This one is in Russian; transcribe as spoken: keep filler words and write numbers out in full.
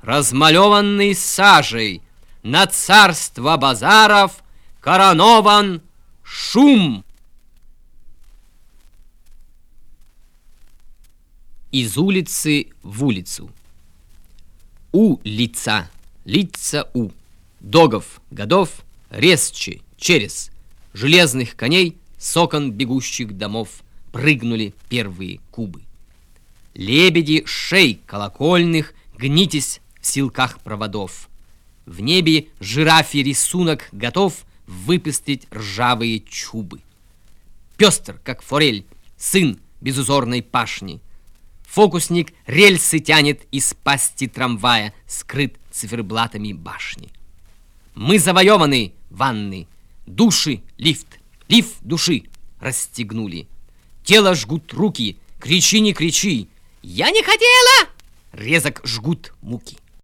размалеванный сажей, на царство базаров коронован шум. Из улицы в улицу. У лица, лица у, догов, годов, резче, через, железных коней, с окон бегущих домов прыгнули первые кубы. Лебеди шей колокольных, гнитесь в силках проводов. В небе жирафий рисунок готов выпестрить ржавые чубы. Пестр, как форель, сын безузорной пашни. Фокусник рельсы тянет из пасти трамвая, скрыт циферблатами башни. Мы завоеваны, ванны, души, лифт, лифт души расстегнули. Тело жгут руки, кричи, не кричи. Я не хотела! Резок жгут муки.